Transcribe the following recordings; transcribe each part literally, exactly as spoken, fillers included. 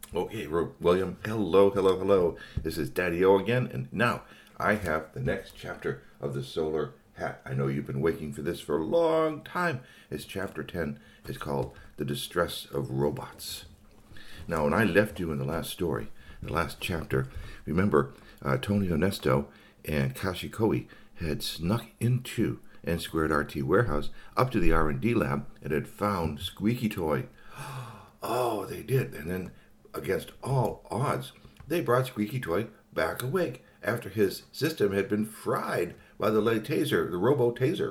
Okay, Ro- William, hello, hello, hello. This is Daddy O again, and now I have the next chapter of the Solar Hat. I know you've been waiting for this for a long time. It's chapter ten. It's called The Distress of Robots. Now, when I left you in the last story, the last chapter, remember uh, Tony Onesto and Kashikoi had snuck into N Squared R T warehouse up to the R and D lab and had found Squeaky Toy. Oh, they did. And then, against all odds, they brought Squeaky Toy back awake after his system had been fried by the light taser, the robo taser.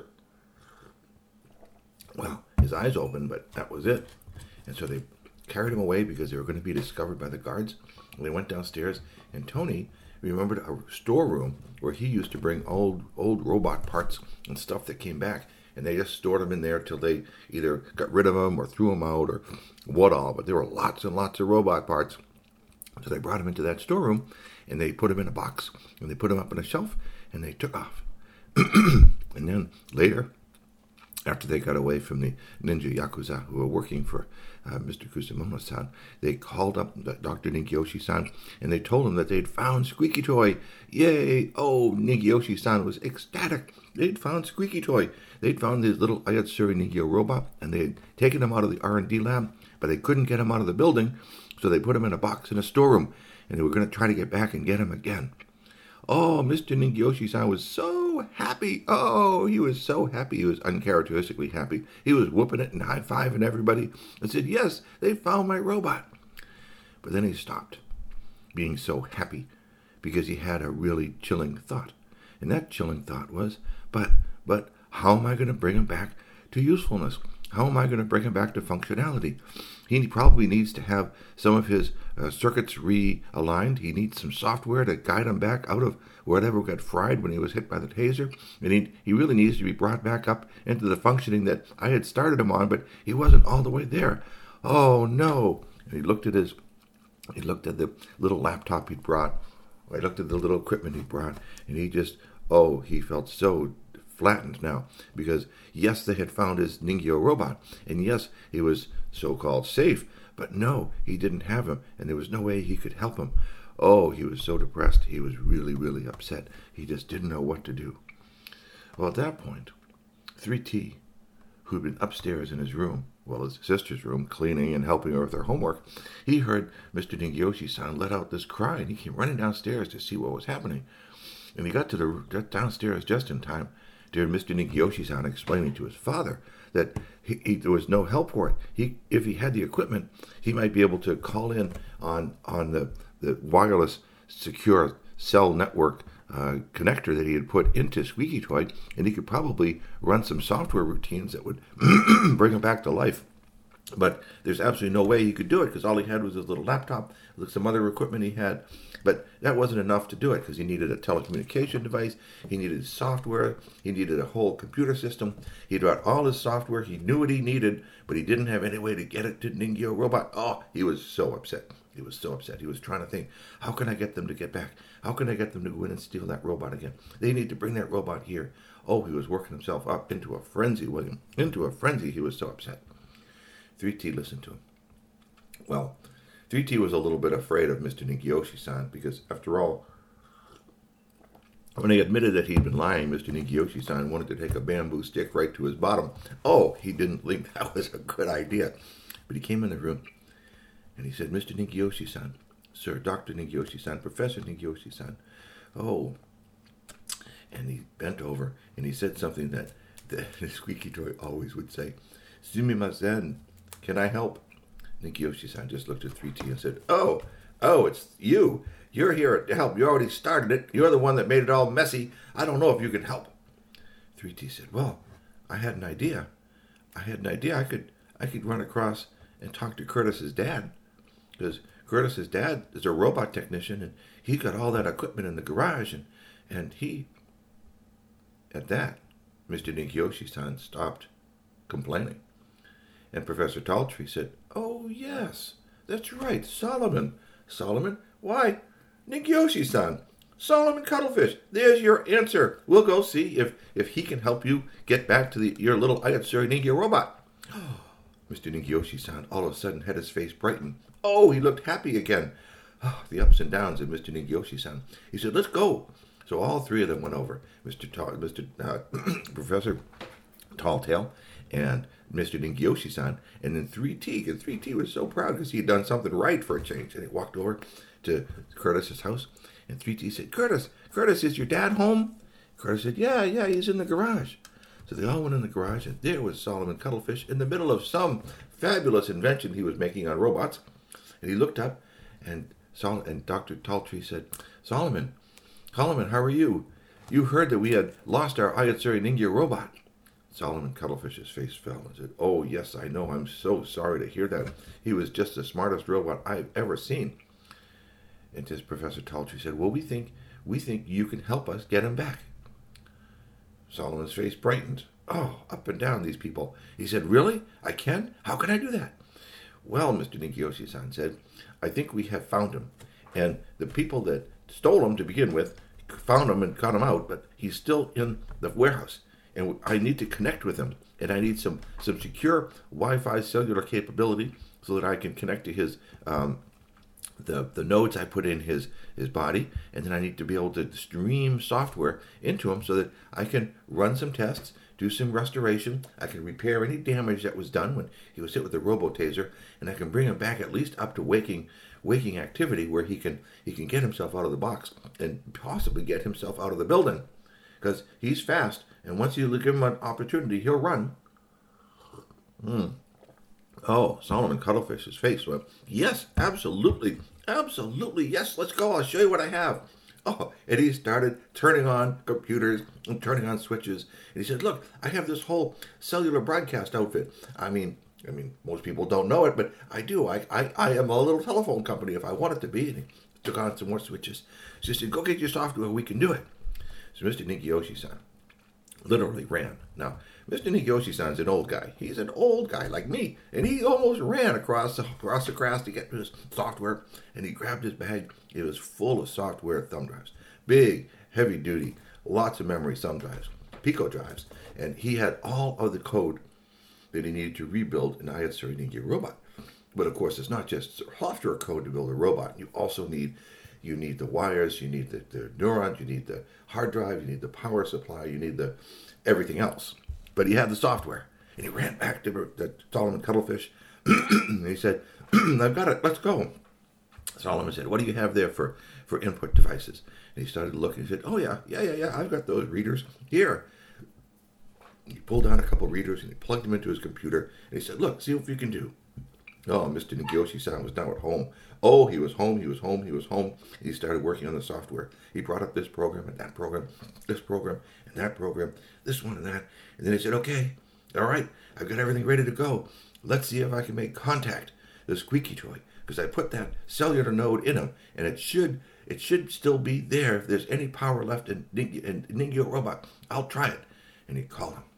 Well, his eyes opened, but that was it. And so they carried him away because they were going to be discovered by the guards. And they went downstairs, and Tony remembered a storeroom where he used to bring old old robot parts and stuff that came back. And they just stored them in there till they either got rid of them or threw them out or what all. But there were lots and lots of robot parts. So they brought him into that storeroom, and they put him in a box, and they put him up on a shelf, and they took off. And then later, after they got away from the ninja yakuza who were working for uh, Mister Kusamono-san, they called up Doctor Nigyoshi-san, and they told him that they'd found Squeaky Toy. Yay! Oh, Nigyoshi-san was ecstatic. They'd found Squeaky Toy. They'd found this little Ayatsuri Nigyo robot, and they had taken him out of the R and D lab, but they couldn't get him out of the building, so they put him in a box in a storeroom, and they were going to try to get back and get him again. Oh, Mister Nigyoshi-san was so happy. Oh, he was so happy. He was uncharacteristically happy. He was whooping it and high-fiving everybody and said, yes, they found my robot. But then he stopped being so happy because he had a really chilling thought. And that chilling thought was, but, but how am I going to bring him back to usefulness? How am I going to bring him back to functionality? He probably needs to have some of his uh, circuits realigned. He needs some software to guide him back out of whatever got fried when he was hit by the taser. And he, he really needs to be brought back up into the functioning that I had started him on, but he wasn't all the way there. Oh, no. And he looked at his, he looked at the little laptop he'd brought. I looked at the little equipment he brought, and he just, oh, he felt so flattened now, because yes, they had found his Ningyo robot, and yes, he was so-called safe, but no, he didn't have him, and there was no way he could help him. Oh, he was so depressed. He was really, really upset. He just didn't know what to do. Well, at that point, three T, who'd been upstairs in his room, well, his sister's room, cleaning and helping her with her homework, he heard Mister Nigyoshi-san let out this cry, and he came running downstairs to see what was happening. And he got to the got downstairs just in time to hear Mister Nigyoshi-san explaining to his father that he, he, there was no help for it. He, if he had the equipment, he might be able to call in on on the, the wireless secure cell network uh, connector that he had put into Squeaky Toy, and he could probably run some software routines that would bring him back to life. But there's absolutely no way he could do it because all he had was his little laptop, some other equipment he had. But that wasn't enough to do it because he needed a telecommunication device, he needed software, he needed a whole computer system. He brought all his software, he knew what he needed, but he didn't have any way to get it to Ningyo Robot. Oh, he was so upset. He was so upset. He was trying to think, how can I get them to get back? How can I get them to go in and steal that robot again? They need to bring that robot here. Oh, he was working himself up into a frenzy, William. Into a frenzy. He was so upset. three T listened to him. Well, three T was a little bit afraid of Mister Nigyoshi-san because, after all, when he admitted that he'd been lying, Mister Nigyoshi-san wanted to take a bamboo stick right to his bottom. Oh, he didn't think that was a good idea. But he came in the room and he said, Mister Nigyoshi-san, sir, Doctor Nigyoshi-san, Professor Nigyoshi-san, oh. And he bent over and he said something that the Squeaky Toy always would say, Sumimasen, can I help? Nigyoshi-san just looked at three T and said, oh, oh, it's you. You're here to help. You already started it. You're the one that made it all messy. I don't know if you can help. three T said, well, I had an idea. I had an idea. I could I could run across and talk to Curtis's dad. Because Curtis's dad is a robot technician, and he got all that equipment in the garage, and, and he... At that, Mister Nigyoshi-san stopped complaining. And Professor Taltree said, oh, yes, that's right, Solomon. Solomon? Why, Nigyoshi-san, Solomon Cuttlefish, there's your answer. We'll go see if, if he can help you get back to the, your little Ayatsuri Ningyo robot. Mister Nigyoshi-san all of a sudden had his face brighten. Oh, he looked happy again. Oh, the ups and downs of Mister Ningyoshi-san. He said, let's go. So all three of them went over. Mister Ta- Mister Uh, Professor Talltail and Mister Ningyoshi-san, and then three T. And three T was so proud because he had done something right for a change. And he walked over to Curtis's house, and three T said, Curtis, Curtis, is your dad home? Curtis said, yeah, yeah, he's in the garage. So they all went in the garage, and there was Solomon Cuttlefish in the middle of some fabulous invention he was making on robots. And he looked up, and Sol- and Doctor Talltree said, Solomon, Solomon, how are you? You heard that we had lost our Ayatsuri Ninja robot. Solomon Cuttlefish's face fell and said, oh, yes, I know. I'm so sorry to hear that. He was just the smartest robot I've ever seen. And his Professor Talltree said, well, we think, we think you can help us get him back. Solomon's face brightened. Oh, up and down these people. He said, really? I can? How can I do that? Well, Mister Ningyoshi-san said, I think we have found him. And the people that stole him to begin with found him and got him out, but he's still in the warehouse. And I need to connect with him. And I need some, some secure Wi-Fi cellular capability so that I can connect to his um, the, the nodes I put in his, his body. And then I need to be able to stream software into him so that I can run some tests, do some restoration. I can repair any damage that was done when he was hit with the robo-taser, and I can bring him back at least up to waking waking activity where he can he can get himself out of the box and possibly get himself out of the building. Because he's fast, and once you give him an opportunity, he'll run. Hmm. Oh, Solomon Cuttlefish's face went, yes, absolutely, absolutely, yes, let's go, I'll show you what I have. Oh, and he started turning on computers and turning on switches. And he said, look, I have this whole cellular broadcast outfit. I mean, I mean, most people don't know it, but I do. I, I, I am a little telephone company if I want it to be. And he took on some more switches. He said, go get your software, we can do it. So Mister Ningyoshi-san literally ran. Now, Mister Ningyoshi-san's an old guy. He's an old guy like me. And he almost ran across the, across the grass to get to his software. And he grabbed his bag. It was full of software thumb drives. Big, heavy duty, lots of memory thumb drives, Pico drives. And he had all of the code that he needed to rebuild an Ayatsuri Ninja robot. But of course, it's not just software code to build a robot. You also need you need the wires, you need the, the neurons, you need the hard drive, you need the power supply, you need the everything else. But he had the software. And he ran back to the Solomon Cuttlefish. And he said, I've got it, let's go. Solomon said, what do you have there for, for input devices? And he started looking. He said, oh, yeah, yeah, yeah, yeah, I've got those readers here. He pulled out a couple readers and he plugged them into his computer. And he said, look, see what you can do. Oh, Mister Ningyoshi-san was now at home. Oh, he was home, he was home, he was home. He started working on the software. He brought up this program and that program, this program and that program, this one and that. And then he said, okay, all right, I've got everything ready to go. Let's see if I can make contact, the squeaky toy. Because I put that cellular node in him, and it should it should still be there if there's any power left in Ningyo, in Ningyo robot. I'll try it. And he called him.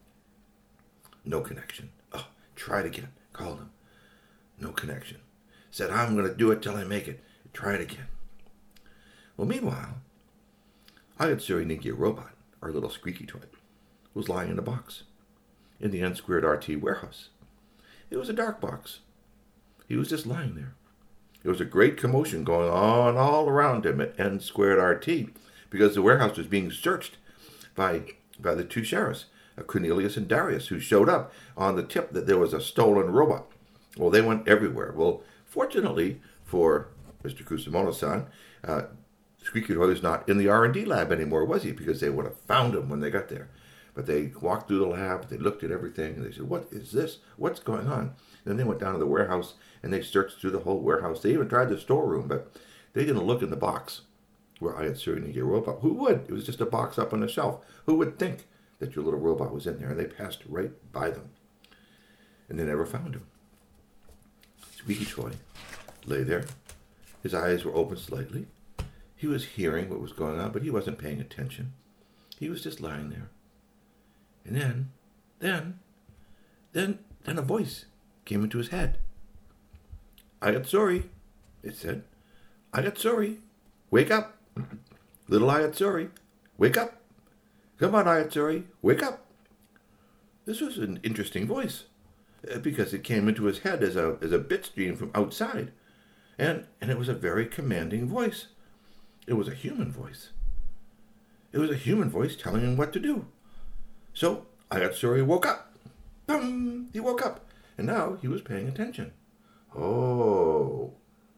No connection. Oh, tried again. Called him. No connection. Said, I'm going to do it till I make it. Try it again. Well, meanwhile, Ayatsuri Ningyo robot, our little squeaky toy, was lying in a box in the N squared R T warehouse. It was a dark box. He was just lying there. There was a great commotion going on all around him at N squared R T because the warehouse was being searched by by the two sheriffs, Cornelius and Darius, who showed up on the tip that there was a stolen robot. Well, they went everywhere. Well, fortunately for Mister Kusamoto-san, uh, Squeaky Toy was not in the R and D lab anymore, was he? Because they would have found him when they got there. But they walked through the lab, they looked at everything, and they said, what is this? What's going on? Then they went down to the warehouse, and they searched through the whole warehouse. They even tried the storeroom, but they didn't look in the box where Ayatsuri Ninja robot. Who would? It was just a box up on the shelf. Who would think that your little robot was in there? And they passed right by them. And they never found him. Squeaky Toy lay there. His eyes were open slightly. He was hearing what was going on, but he wasn't paying attention. He was just lying there. And then, then, then, then a voice came into his head. Ayatsuri, it said. Ayatsuri, wake up. Little Ayatsuri, wake up. Come on, Ayatsuri, wake up. This was an interesting voice, because it came into his head as a as a bit stream from outside. And, and it was a very commanding voice. It was a human voice. It was a human voice telling him what to do. So Ayatsuri woke up. Boom! He woke up. And now he was paying attention. Oh.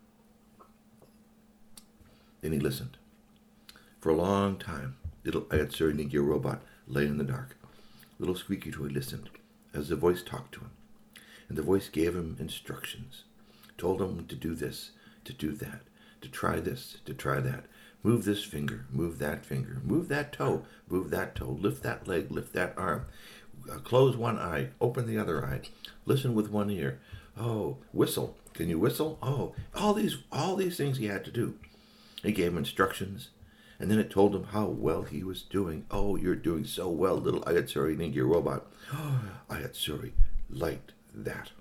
Then he listened. For a long time, little Ayatsuri Ningyo Robot lay in the dark. Little Squeaky Toy listened as the voice talked to him. And the voice gave him instructions. Told him to do this, to do that, to try this, to try that. Move this finger, move that finger, move that toe, move that toe, lift that leg, lift that arm. Uh, close one eye, open the other eye. Listen with one ear. Oh, whistle. Can you whistle? Oh, all these all these things he had to do. He gave him instructions, and then it told him how well he was doing. Oh, you're doing so well, little Ayatsuri Ningyo Robot. Oh, Ayatsuri liked that.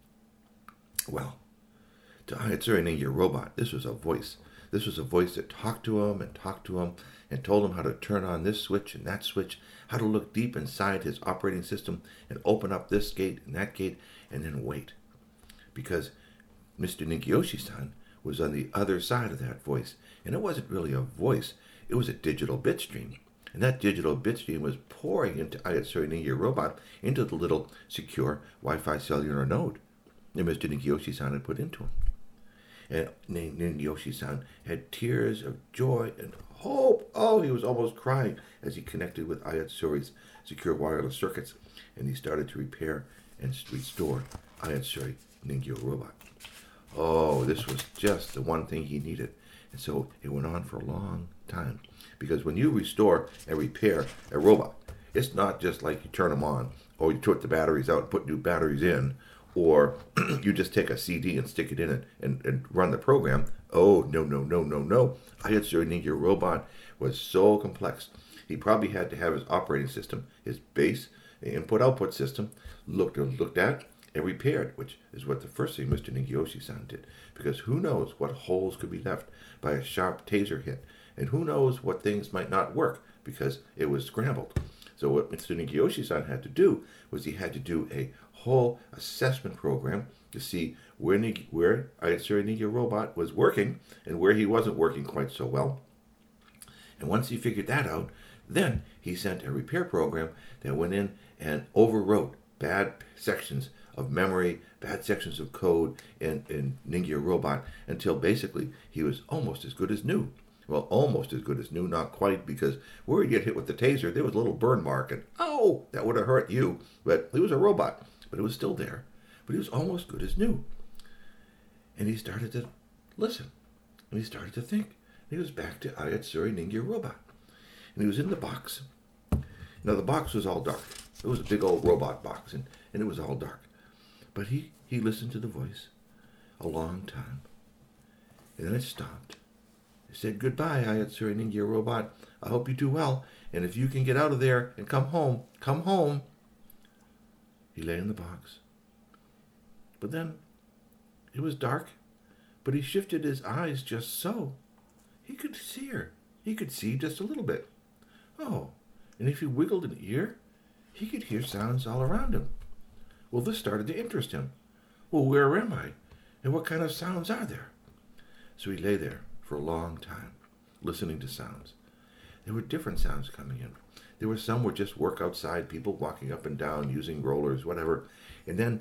Well, to Ayatsuri Ningyo Robot, this was a voice. This was a voice that talked to him and talked to him and told him how to turn on this switch and that switch, how to look deep inside his operating system and open up this gate and that gate and then wait. Because Mister Ningyoshi-san was on the other side of that voice. And it wasn't really a voice. It was a digital bit stream. And that digital bit stream was pouring into Ayatsuri Ningyo Robot into the little secure Wi-Fi cellular node that Mister Ningyoshi-san had put into him. And Ningyoshi-san had tears of joy and hope. Oh, he was almost crying as he connected with Ayatsuri's secure wireless circuits. And he started to repair and restore Ayatsuri Ningyo Robot. Oh, this was just the one thing he needed. And so it went on for a long time. Because when you restore and repair a robot, it's not just like you turn them on, or you took the batteries out and put new batteries in, or you just take a C D and stick it in and, and, and run the program. Oh, no, no, no, no, no. Ayatsuri Ningyo Robot was so complex. He probably had to have his operating system, his base, input-output system, looked, looked at and repaired, which is what the first thing Mister Ningyoshi-san did. Because who knows what holes could be left by a sharp taser hit, and who knows what things might not work because it was scrambled. So what Mister Ningyoshi-san had to do was he had to do a whole assessment program to see where, where Ayatsuri Ningyo Robot was working and where he wasn't working quite so well. And once he figured that out, then he sent a repair program that went in and overwrote bad sections of memory, bad sections of code in, in Ningyo Robot until basically he was almost as good as new. Well, almost as good as new, not quite, because where he get hit with the taser, there was a little burn mark, and oh, that would have hurt you. But he was a robot, but it was still there. But he was almost good as new. And he started to listen, and he started to think. And he was back to Ayatsuri Ningyo Robot. And he was in the box. Now, the box was all dark. It was a big old robot box, and, and it was all dark. But he, he listened to the voice a long time. And then it stopped. It said, "Goodbye, Ayatsuri Ningyo Robot. I hope you do well. And if you can get out of there and come home, come home." He lay in the box. But then it was dark. But he shifted his eyes just so. He could see her. He could see just a little bit. Oh, and if he wiggled an ear, he could hear sounds all around him. Well, this started to interest him. Well, where am I? And what kind of sounds are there? So he lay there for a long time, listening to sounds. There were different sounds coming in. There were some were just work outside, people walking up and down, using rollers, whatever. And then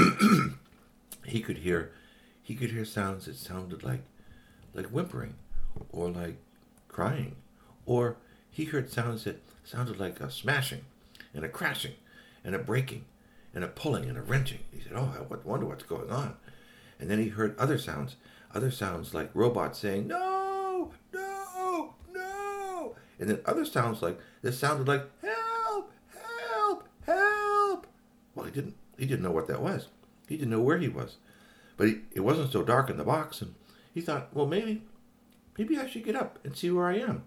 he could hear he could hear sounds that sounded like like whimpering or like crying. Or he heard sounds that sounded like a smashing and a crashing and a breaking and a pulling and a wrenching. He said, "Oh, I wonder what's going on." And then he heard other sounds, other sounds like robots saying, "No, no, no." And then other sounds like, that sounded like, "Help, help, help." Well, he didn't, he didn't know what that was. He didn't know where he was. But he, it wasn't so dark in the box, and he thought, well, maybe, maybe I should get up and see where I am.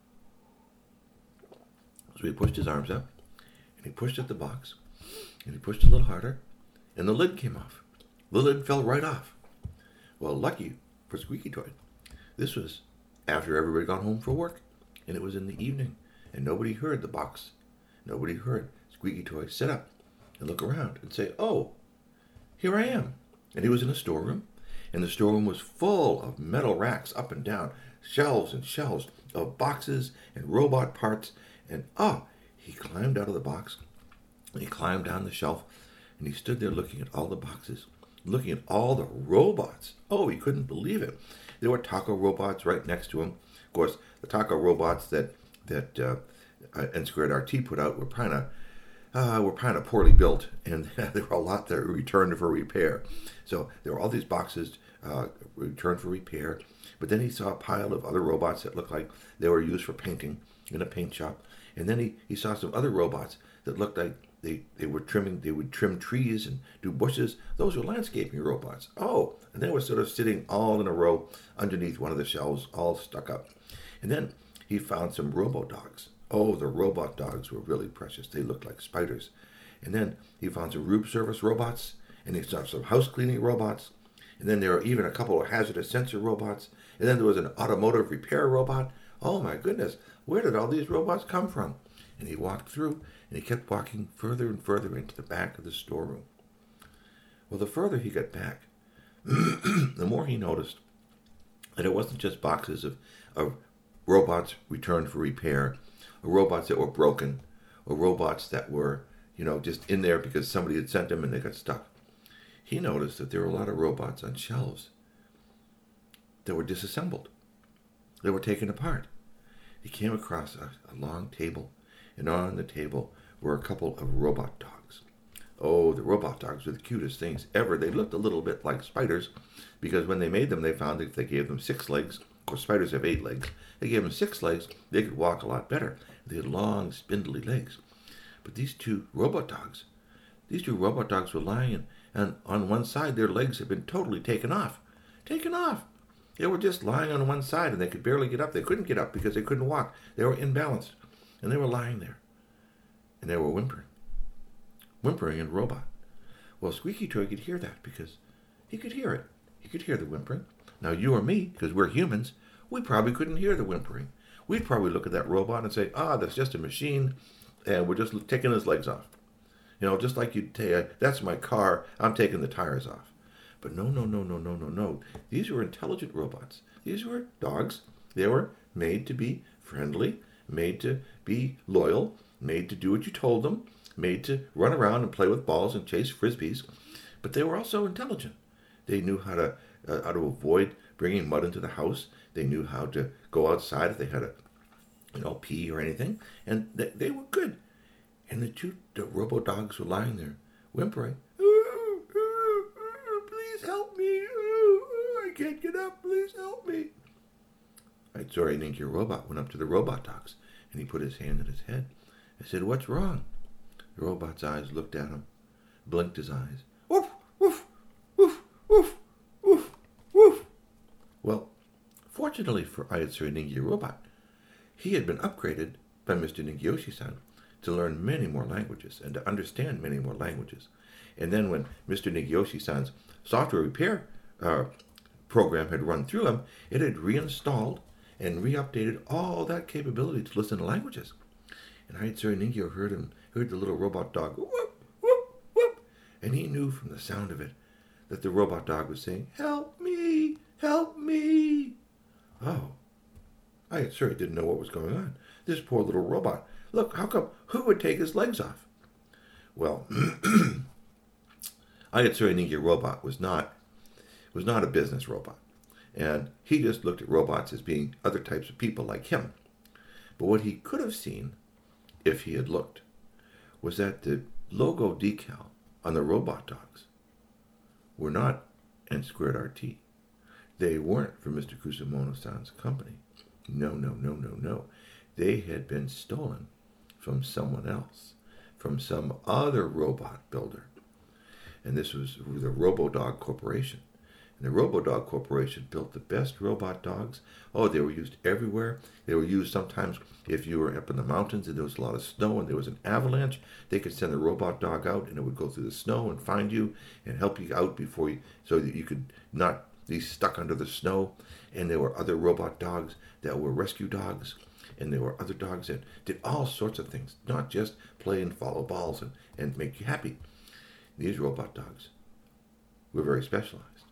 So he pushed his arms up, and he pushed at the box, and he pushed a little harder, and the lid came off. The lid fell right off. Well, lucky for Squeaky Toy, this was after everybody got home for work, and it was in the evening, and nobody heard the box. Nobody heard Squeaky Toy sit up and look around and say, "Oh, here I am." And he was in a storeroom, And the storeroom was full of metal racks up and down, shelves and shelves of boxes and robot parts. And ah, he climbed out of the box, and he climbed down the shelf, and he stood there looking at all the boxes, looking at all the robots. Oh, he couldn't believe it. There were taco robots right next to him. Of course, the taco robots that that uh, N Squared R T put out were kind of uh, were kind of poorly built, and there were a lot that were returned for repair. So there were all these boxes uh, returned for repair. But then he saw a pile of other robots that looked like they were used for painting in a paint shop. And then he, he saw some other robots that looked like they, they were trimming, they would trim trees and do bushes. Those were landscaping robots. Oh, and they were sort of sitting all in a row underneath one of the shelves, all stuck up. And then he found some robo-dogs. Oh, the robot dogs were really precious. They looked like spiders. And then he found some room service robots, and he saw some house cleaning robots. And then there were even a couple of hazardous sensor robots. And then there was an automotive repair robot. Oh my goodness, where did all these robots come from? And he walked through, and he kept walking further and further into the back of the storeroom. Well, the further he got back, the more he noticed that it wasn't just boxes of, of robots returned for repair, or robots that were broken, or robots that were, you know, just in there because somebody had sent them and they got stuck. He noticed that there were a lot of robots on shelves that were disassembled. They were taken apart. He came across a, a long table, and on the table were a couple of robot dogs. Oh, the robot dogs were the cutest things ever. They looked a little bit like spiders, because when they made them, they found that if they gave them six legs, of course spiders have eight legs, they gave them six legs, they could walk a lot better. They had long, spindly legs. But these two robot dogs, these two robot dogs were lying, and, and on one side their legs had been totally taken off. Taken off. They were just lying on one side, and they could barely get up. They couldn't get up because they couldn't walk. They were imbalanced, and they were lying there, and they were whimpering. Whimpering in robot. Well, Squeaky Toy could hear that because he could hear it. He could hear the whimpering. Now, you or me, because we're humans, we probably couldn't hear the whimpering. We'd probably look at that robot and say, ah, that's just a machine, and we're just taking his legs off. You know, just like you'd say, that's my car, I'm taking the tires off. But no, no, no, no, no, no, no. These were intelligent robots. These were dogs. They were made to be friendly, made to be loyal, made to do what you told them, made to run around and play with balls and chase frisbees. But they were also intelligent. They knew how to uh, how to avoid bringing mud into the house. They knew how to go outside if they had a, you know, pee or anything. And they, they were good. And the two the robo dogs were lying there, whimpering. Please help me. I can't get up. Please help me. I'd sorry, Ninky Robot went up to the robot dogs, and he put his hand on his head. I said, what's wrong? The robot's eyes looked at him, blinked his eyes. Woof, woof, woof, woof, woof, woof. Well, fortunately for Ayatsuri Ningy Robot, he had been upgraded by Mister Ningyoshi-san to learn many more languages and to understand many more languages. And then when Mister Ningyoshi-san's software repair uh, program had run through him, it had reinstalled and re-updated all that capability to listen to languages. And Ayatsuri Ningyo heard him, heard the little robot dog, whoop, whoop, whoop, and he knew from the sound of it that the robot dog was saying, help me, help me. Oh, Ayatsuri didn't know what was going on. This poor little robot. Look, how come, who would take his legs off? Well, Ayatsuri Ningy Robot was not, was not a business robot. And he just looked at robots as being other types of people like him. But what he could have seen, if he had looked, was that the logo decal on the robot dogs were not N Squared R T. They weren't from Mister Kusumono-san's company. No, no, no, no, no. They had been stolen from someone else, from some other robot builder. And this was the RoboDog Corporation. And the RoboDog Corporation built the best robot dogs. Oh, they were used everywhere. They were used sometimes if you were up in the mountains and there was a lot of snow and there was an avalanche. They could send the robot dog out and it would go through the snow and find you and help you out before you, so that you could not be stuck under the snow. And there were other robot dogs that were rescue dogs. And there were other dogs that did all sorts of things, not just play and follow balls and, and make you happy. These robot dogs were very specialized.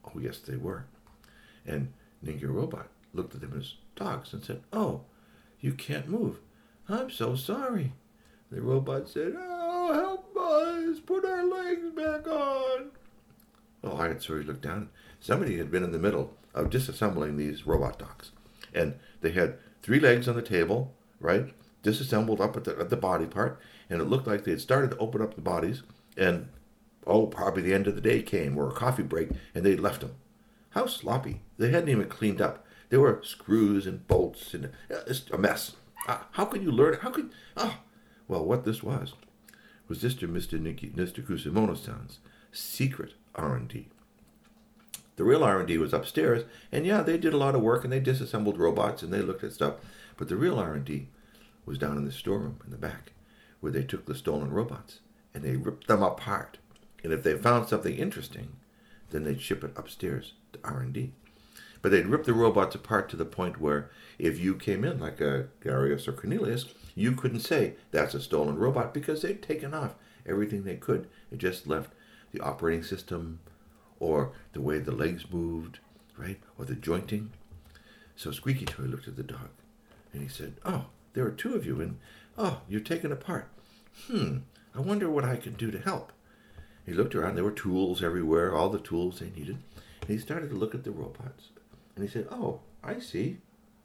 Oh, yes, they were. And Ninja Robot looked at them as dogs and said, oh, you can't move. I'm so sorry. The robot said, oh, help us, put our legs back on. Oh, I had sorry looked down. Somebody had been in the middle of disassembling these robot dogs. And they had three legs on the table, right, disassembled up at the, at the body part, and it looked like they had started to open up the bodies, and, oh, probably the end of the day came, or a coffee break, and they'd left them. How sloppy. They hadn't even cleaned up. There were screws and bolts, and uh, it's a mess. Uh, how could you learn it? How could, oh. Well, what this was, was this to Mister Nikki, Mister Kusumono-san's secret R and D. The real R and D was upstairs, and yeah, they did a lot of work, and they disassembled robots, and they looked at stuff, but the real R and D was down in the storeroom in the back, where they took the stolen robots, and they ripped them apart, and if they found something interesting, then they'd ship it upstairs to R and D. But they'd rip the robots apart to the point where if you came in like a Darius or Cornelius, you couldn't say that's a stolen robot because they'd taken off everything they could. It just left the operating system or the way the legs moved, right, or the jointing. So Squeaky Toy looked at the dog and he said, oh, there are two of you, and oh, you're taken apart. Hmm, I wonder what I can do to help. He looked around. There were tools everywhere, all the tools they needed. And he started to look at the robots. And he said, oh, I see.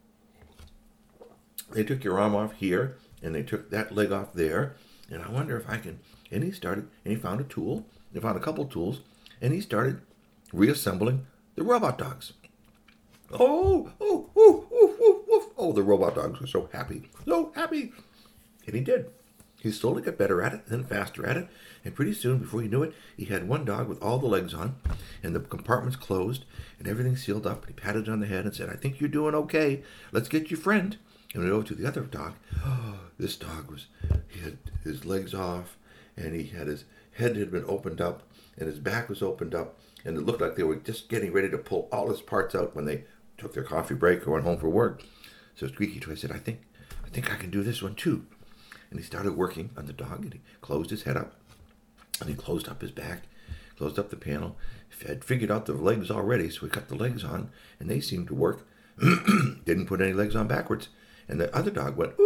They took your arm off here, and they took that leg off there. And I wonder if I can... And he started, and he found a tool. He found a couple tools. And he started reassembling the robot dogs. Oh, oh, oh, oh, oh, oh. Oh, the robot dogs were so happy. So happy. And he did. He slowly got better at it, and then faster at it, and pretty soon, before he knew it, he had one dog with all the legs on, and the compartments closed, and everything sealed up, and he patted it on the head and said, I think you're doing okay. Let's get your friend. And we went over to the other dog. Oh, this dog was, he had his legs off, and he had his head had been opened up, and his back was opened up, and it looked like they were just getting ready to pull all his parts out when they took their coffee break or went home for work. So Squeaky Toy said, I think, I think I can do this one too. And he started working on the dog, and he closed his head up, and he closed up his back, closed up the panel, had figured out the legs already, so he cut the legs on, and they seemed to work. Didn't put any legs on backwards. And the other dog went,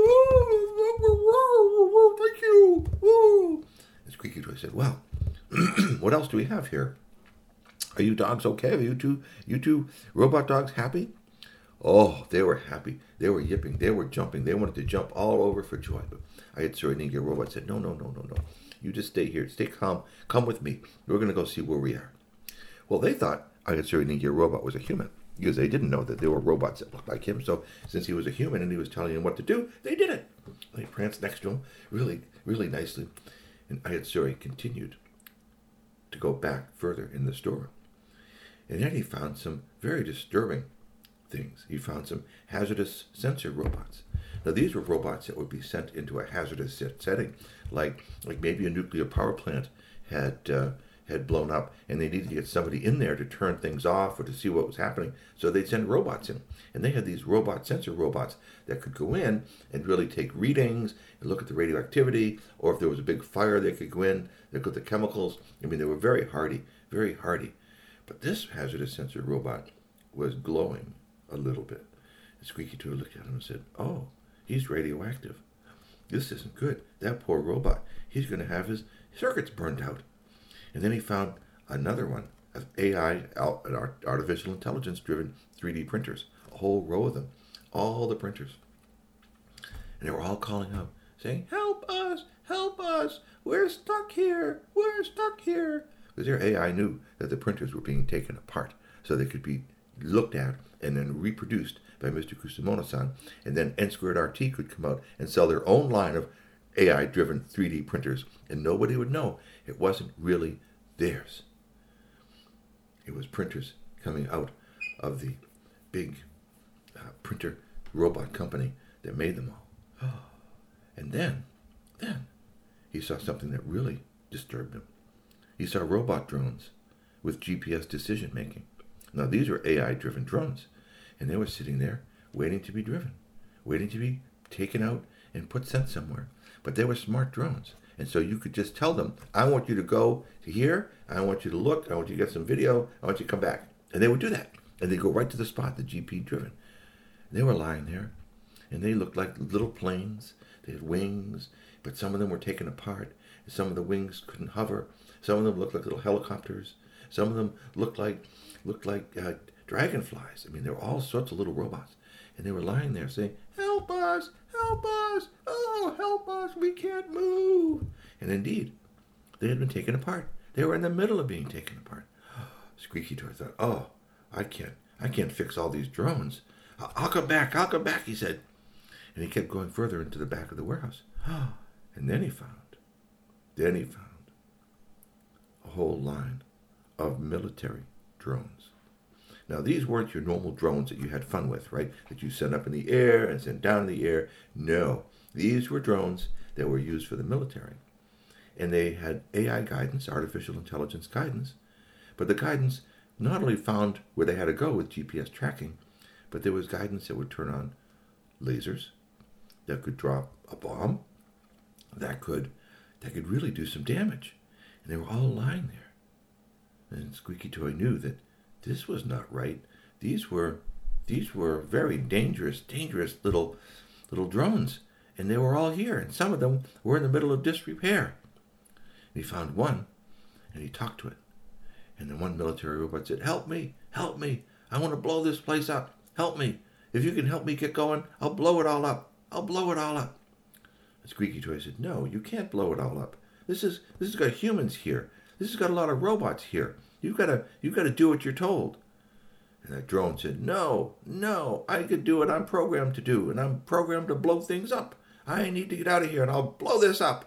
ooh, thank you, ooh. And Squeaky Toy said, well, what else do we have here? Are you dogs okay? Are you two, you two robot dogs happy? Oh, they were happy. They were yipping. They were jumping. They wanted to jump all over for joy. But I had Sir Ninja Robot said, no, no, no, no, no. You just stay here. Stay calm. Come with me. We're going to go see where we are. Well, they thought I had Sir Ninja Robot was a human because they didn't know that there were robots that looked like him. So since he was a human and he was telling them what to do, they did it. They pranced next to him really, really nicely. And Ayatsuri continued to go back further in the storeroom. And then he found some very disturbing things. He found some hazardous sensor robots. Now, these were robots that would be sent into a hazardous setting, like like maybe a nuclear power plant had uh, had blown up, and they needed to get somebody in there to turn things off or to see what was happening. So they'd send robots in, and they had these robot sensor robots that could go in and really take readings and look at the radioactivity, or if there was a big fire, they could go in, look at the chemicals. I mean, they were very hardy, very hardy. But this hazardous sensor robot was glowing a little bit. And Squeaky Toy looked at him and said, oh, he's radioactive. This isn't good. That poor robot, he's going to have his circuits burned out. And then he found another one, of A I, artificial intelligence-driven three D printers, a whole row of them, all the printers. And they were all calling out, saying, help us, help us, we're stuck here, we're stuck here. Because their A I knew that the printers were being taken apart so they could be looked at and then reproduced by Mister Kusumono-san, and then N squared R T could come out and sell their own line of A I-driven three D printers, and nobody would know it wasn't really theirs. It was printers coming out of the big uh, printer robot company that made them all. And then, then, he saw something that really disturbed him. He saw robot drones with G P S decision-making. Now, these were A I-driven drones, and they were sitting there waiting to be driven, waiting to be taken out and put sent somewhere. But they were smart drones, and so you could just tell them, I want you to go to here, I want you to look, I want you to get some video, I want you to come back. And they would do that. And they'd go right to the spot, the G P driven. And they were lying there, and they looked like little planes. They had wings, but some of them were taken apart. Some of the wings couldn't hover. Some of them looked like little helicopters. Some of them looked like looked like uh, dragonflies. I mean, there were all sorts of little robots. And they were lying there saying, "Help us! Help us! Oh, help us! We can't move!" And indeed, they had been taken apart. They were in the middle of being taken apart. Squeaky Toy thought, "Oh, I can't, I can't fix all these drones. I'll come back, I'll come back," he said. And he kept going further into the back of the warehouse. And then he found, then he found a whole line of military drones. Now, these weren't your normal drones that you had fun with, right? That you sent up in the air and sent down in the air. No, these were drones that were used for the military. And they had A I guidance, artificial intelligence guidance. But the guidance not only found where they had to go with G P S tracking, but there was guidance that would turn on lasers, that could drop a bomb, that could that could really do some damage. And they were all lying there. And Squeaky Toy knew that this was not right. These were these were very dangerous, dangerous little little drones. And they were all here. And some of them were in the middle of disrepair. And he found one, and he talked to it. And the one military robot said, "Help me, help me. I want to blow this place up. Help me. If you can help me get going, I'll blow it all up. I'll blow it all up." And Squeaky Toy said, "No, you can't blow it all up. This is this has got humans here. This has got a lot of robots here. You've got to you've got to do what you're told." And that drone said, "No, no, I could do what I'm programmed to do, and I'm programmed to blow things up. I need to get out of here, and I'll blow this up."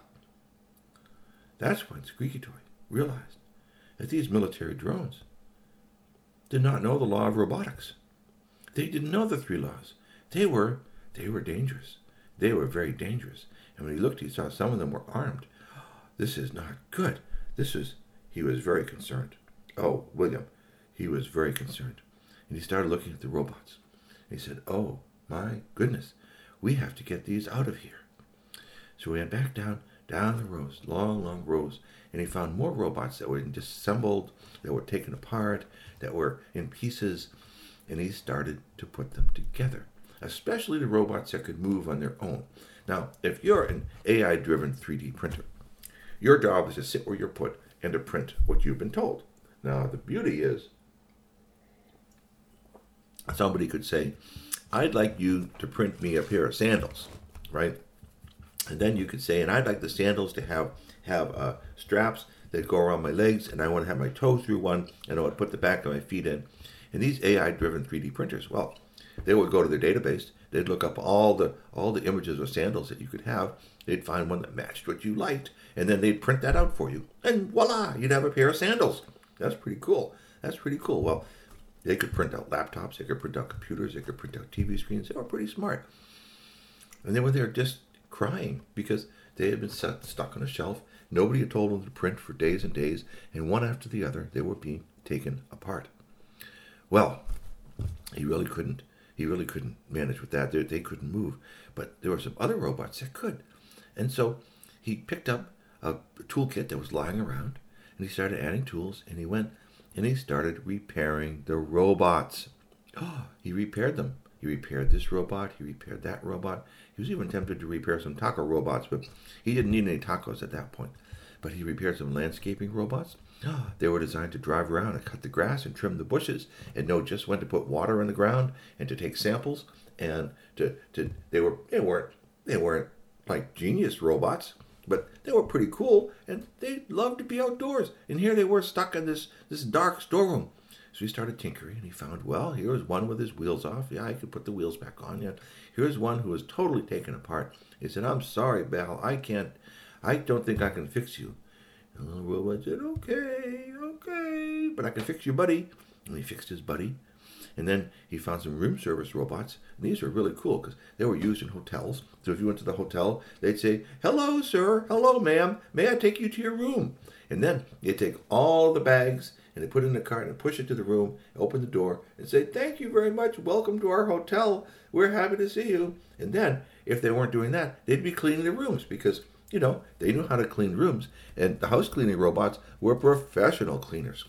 That's when Squeaky Toy realized that these military drones did not know the law of robotics. They didn't know the three laws. They were they were dangerous. They were very dangerous. And when he looked, he saw some of them were armed. This is not good. This is, he was very concerned. Oh, William, he was very concerned. And he started looking at the robots. And he said, "Oh, my goodness, we have to get these out of here." So we went back down, down the rows, long, long rows, and he found more robots that were disassembled, that were taken apart, that were in pieces, and he started to put them together, especially the robots that could move on their own. Now, if you're an A I-driven three D printer, your job is to sit where you're put and to print what you've been told. Now, the beauty is, somebody could say, "I'd like you to print me a pair of sandals," right? And then you could say, "And I'd like the sandals to have have uh, straps that go around my legs, and I want to have my toe through one, and I want to put the back of my feet in." And these A I-driven three D printers, well, they would go to their database. They'd look up all the all the images of sandals that you could have. They'd find one that matched what you liked, and then they'd print that out for you. And voila, you'd have a pair of sandals. That's pretty cool. That's pretty cool. Well, they could print out laptops. They could print out computers. They could print out T V screens. They were pretty smart. And they were there just crying because they had been set, stuck on a shelf. Nobody had told them to print for days and days, and one after the other, they were being taken apart. Well, he really couldn't. He really couldn't manage with that. They, they couldn't move. But there were some other robots that could. And so he picked up a toolkit that was lying around, and he started adding tools, and he went and he started repairing the robots. Oh, he repaired them. He repaired this robot. He repaired that robot. He was even tempted to repair some taco robots, but he didn't need any tacos at that point. But he repaired some landscaping robots. Oh, they were designed to drive around and cut the grass and trim the bushes and know just when to put water in the ground and to take samples. And to, to they were they weren't they weren't like genius robots, but they were pretty cool, and they loved to be outdoors. And here they were stuck in this, this dark storeroom. So he started tinkering, and he found, well, here was one with his wheels off. Yeah, I could put the wheels back on. Yeah, here's one who was totally taken apart. He said, "I'm sorry, Bal, I can't, I don't think I can fix you." And the little robot said, "Okay, okay, but I can fix your buddy." And he fixed his buddy. And then he found some room service robots. And these were really cool because they were used in hotels. So if you went to the hotel, they'd say, "Hello, sir. Hello, ma'am. May I take you to your room?" And then they'd take all the bags and they put it in the cart and push it to the room, open the door, and say, "Thank you very much. Welcome to our hotel. We're happy to see you." And then, if they weren't doing that, they'd be cleaning the rooms because, you know, they knew how to clean rooms. And the house cleaning robots were professional cleaners.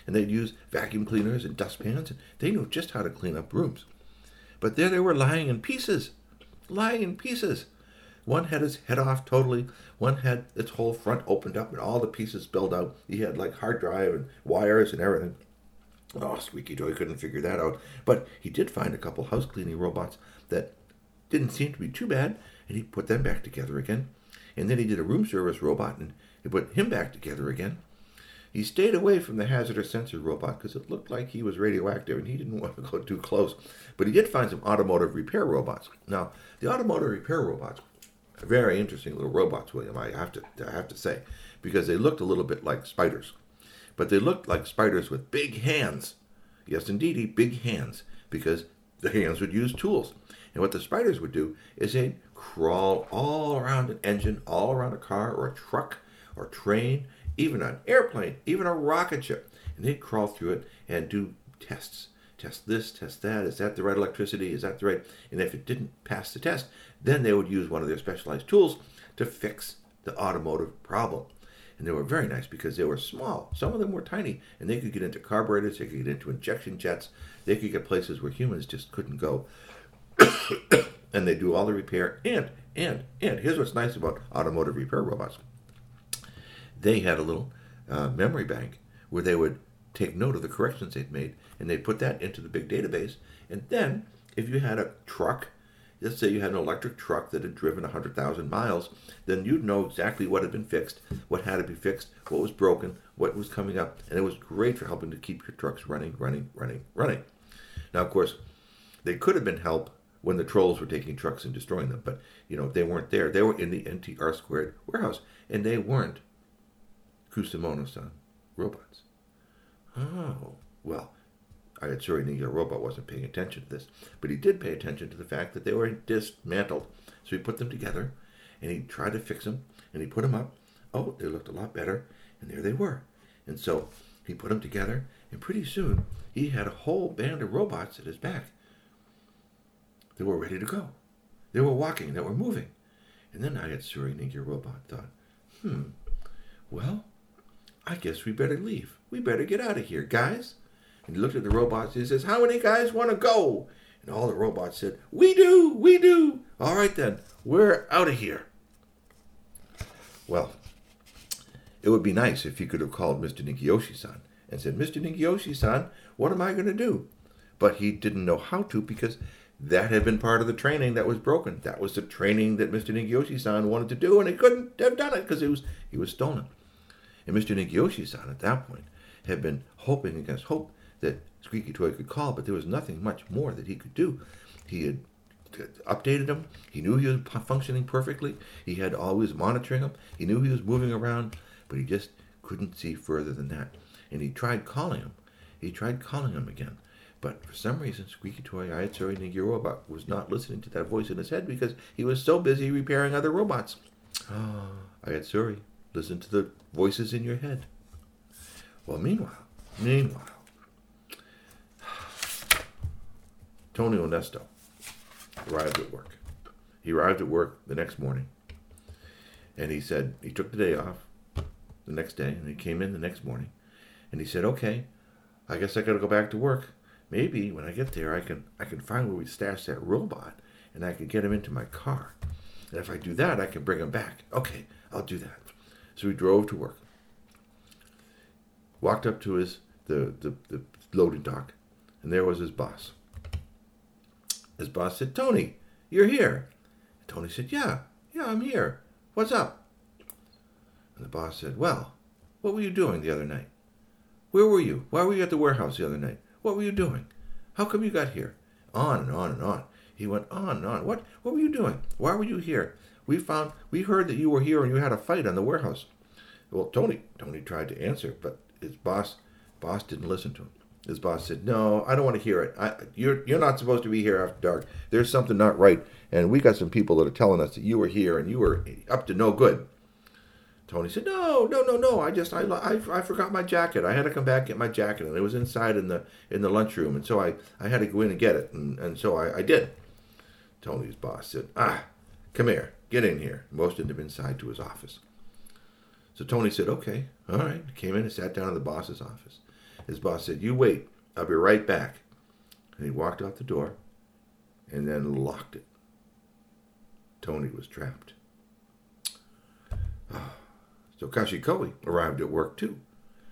and they'd use vacuum cleaners and dustpans, and they knew just how to clean up rooms. But there they were lying in pieces, lying in pieces. One had his head off totally. One had its whole front opened up and all the pieces spilled out. He had like hard drive and wires and everything. Oh, Squeaky Toy couldn't figure that out. But he did find a couple house cleaning robots that didn't seem to be too bad, and he put them back together again. And then he did a room service robot, and he put him back together again. He stayed away from the hazardous sensor robot because it looked like he was radioactive, and he didn't want to go too close. But he did find some automotive repair robots. Now, the automotive repair robots are very interesting little robots, William, I have to, I have to say, because they looked a little bit like spiders. But they looked like spiders with big hands. Yes, indeedy, big hands, because the hands would use tools. And what the spiders would do is they'd crawl all around an engine, all around a car or a truck or train, even an airplane, even a rocket ship. And they'd crawl through it and do tests. Test this, test that. Is that the right electricity? Is that the right? And if it didn't pass the test, then they would use one of their specialized tools to fix the automotive problem. And they were very nice because they were small. Some of them were tiny, and they could get into carburetors, they could get into injection jets, they could get places where humans just couldn't go. And they do all the repair. And, and, and, here's what's nice about automotive repair robots. They had a little uh, memory bank where they would take note of the corrections they'd made, and they'd put that into the big database. And then, if you had a truck, let's say you had an electric truck that had driven one hundred thousand miles, then you'd know exactly what had been fixed, what had to be fixed, what was broken, what was coming up, and it was great for helping to keep your trucks running, running, running, running. Now, of course, they could have been help when the trolls were taking trucks and destroying them, but, you know, they weren't there. They were in the N T R Squared warehouse, and they weren't Kusamono-san robots. Oh, well, Ayatsuri Ninja Robot wasn't paying attention to this, but he did pay attention to the fact that they were dismantled. So he put them together, and he tried to fix them, and he put them up. Oh, they looked a lot better, and there they were. And so he put them together, and pretty soon he had a whole band of robots at his back. They were ready to go. They were walking, they were moving. And then Ayatsuri Ninja Robot thought, hmm, well, I guess we better leave. We better get out of here, guys. And he looked at the robots and he says, how many guys want to go? And all the robots said, we do, we do. All right then, we're out of here. Well, it would be nice if you could have called Mister Nikiyoshi-san and said, Mister Nikiyoshi-san, what am I going to do? But he didn't know how to because that had been part of the training that was broken. That was the training that Mister Nikiyoshi-san wanted to do, and he couldn't have done it because it was he was stolen. And Mister Nikiyoshi-san at that point had been hoping against hope that Squeaky Toy could call, but there was nothing much more that he could do. He had updated him. He knew he was functioning perfectly. He had always monitoring him. He knew he was moving around, but he just couldn't see further than that. And he tried calling him. He tried calling him again. But for some reason, Squeaky Toy Ayatsuri Ninja Robot was not listening to that voice in his head because he was so busy repairing other robots. Oh, Ayatsuri, listen to the voices in your head. Well, meanwhile, meanwhile, Tony Onesto arrived at work. He arrived at work the next morning, and he said he took the day off the next day, and he came in the next morning, and he said, okay, I guess I got to go back to work. Maybe when I get there, I can I can find where we stashed that robot, and I can get him into my car. And if I do that, I can bring him back. Okay, I'll do that. So he drove to work, walked up to his the, the, the loading dock, and there was his boss. His boss said, Tony, you're here. And Tony said, yeah, yeah, I'm here. What's up? And the boss said, well, what were you doing the other night? Where were you? Why were you at the warehouse the other night? What were you doing? How come you got here? On and on and on. He went on and on. What What were you doing? Why were you here? We found, we heard that you were here and you had a fight on the warehouse. Well, Tony, Tony tried to answer, but his boss, boss didn't listen to him. His boss said, no, I don't want to hear it. I, you're, you're not supposed to be here after dark. There's something not right. And we got some people that are telling us that you were here and you were up to no good. Tony said, no, no, no, no. I just, I, I, I forgot my jacket. I had to come back and get my jacket, and it was inside in the in the lunchroom, and so I, I had to go in and get it, and, and so I, I did. Tony's boss said, ah, come here, get in here. Motioned him inside to his office. So Tony said, okay, all right. Came in and sat down in the boss's office. His boss said, "You wait. I'll be right back." And he walked out the door and then locked it. Tony was trapped. So Kashikoe arrived at work too.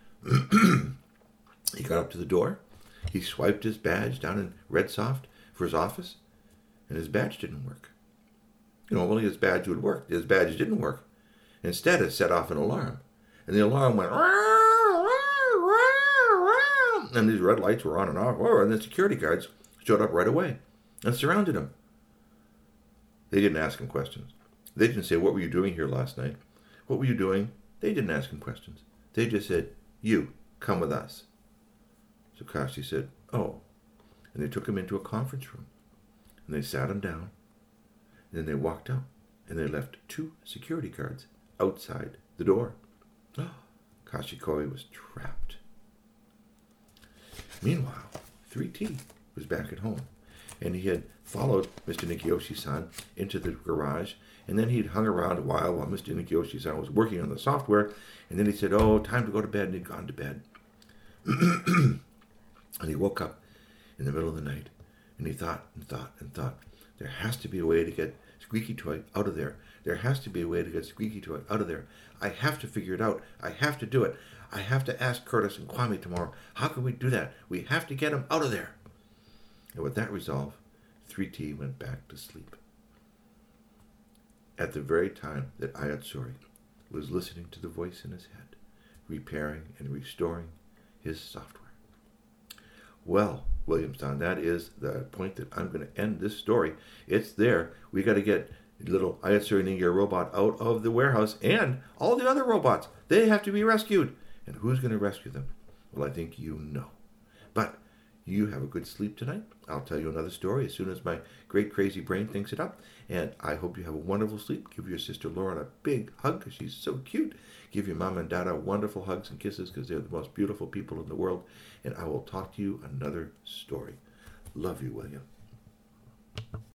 He got up to the door. He swiped his badge down in Redsoft for his office, and his badge didn't work. Normally his badge would work. His badge didn't work. Instead, it set off an alarm. And the alarm went, and these red lights were on and off, and the security guards showed up right away and surrounded him. They didn't ask him questions. They didn't say, "What were you doing here last night? What were you doing?" They didn't ask him questions. They just said, "You, come with us." So Kashi said, "Oh." And they took him into a conference room. And they sat him down. And then they walked out. And they left two security guards outside the door. Kashikoe was trapped. Meanwhile, three T was back at home. And he had followed Mister Nikiyoshi-san into the garage. And then he'd hung around a while while Mister Nikiyoshi-san was working on the software. And then he said, "Oh, time to go to bed." And he'd gone to bed. And he woke up in the middle of the night. And he thought and thought and thought, there has to be a way to get Squeaky Toy out of there. There has to be a way to get Squeaky Toy out of there. I have to figure it out. I have to do it. I have to ask Curtis and Kwame tomorrow. How can we do that? We have to get him out of there. And with that resolve, three T went back to sleep. At the very time that Ayatsuri was listening to the voice in his head, repairing and restoring his software. Well, Williamstown, that is the point that I'm going to end this story. It's there. We got to get little Ayatsuri Ninja robot out of the warehouse, and all the other robots. They have to be rescued. And who's going to rescue them? Well, I think you know. But you have a good sleep tonight. I'll tell you another story as soon as my great crazy brain thinks it up. And I hope you have a wonderful sleep. Give your sister Lauren a big hug because she's so cute. Give your mom and dad wonderful hugs and kisses because they're the most beautiful people in the world. And I will talk to you another story. Love you, William.